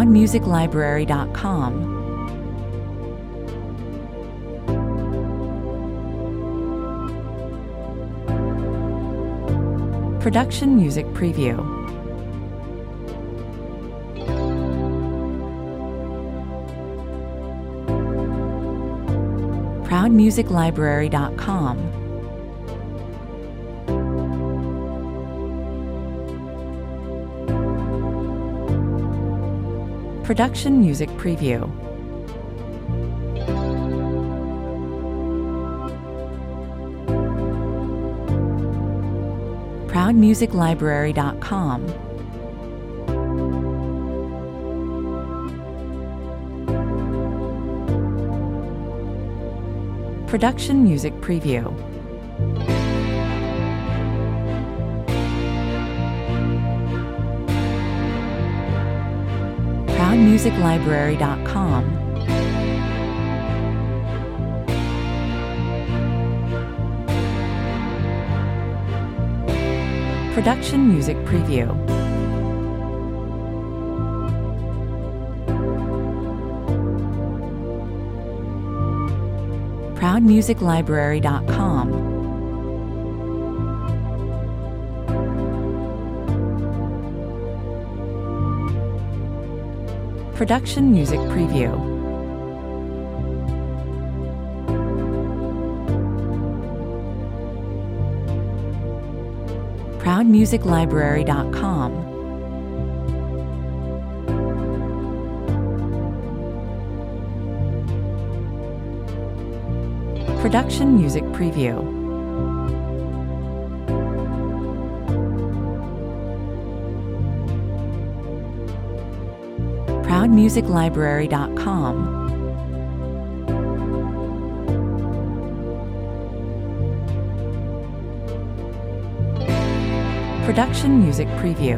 ProudMusicLibrary.com. Production Music Preview. ProudMusicLibrary.com. Production Music Preview. ProudMusicLibrary.com. Production Music Preview. ProudMusicLibrary.com. Production Music Preview. ProudMusicLibrary.com. Production Music Preview. ProudMusicLibrary.com. Production Music Preview. ProudMusicLibrary.com. Production Music Preview.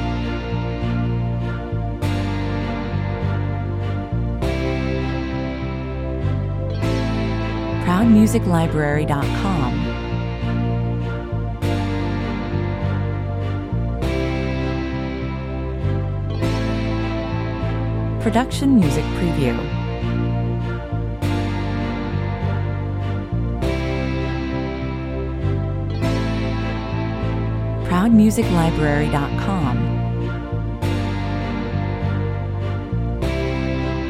ProudMusicLibrary.com. Production Music Preview. ProudMusicLibrary.com.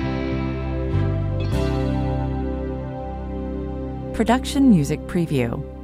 Production Music Preview.